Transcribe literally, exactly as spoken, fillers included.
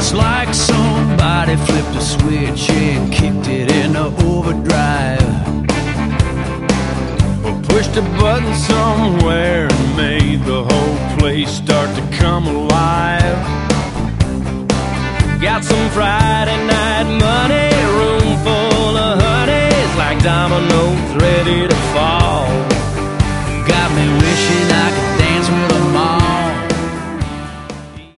It's like somebody flipped a switch and kicked it into overdrive, or pushed a button somewhere and made the whole place start to come alive. Got some Friday night money, room full of honeys, like dominoes ready to fall.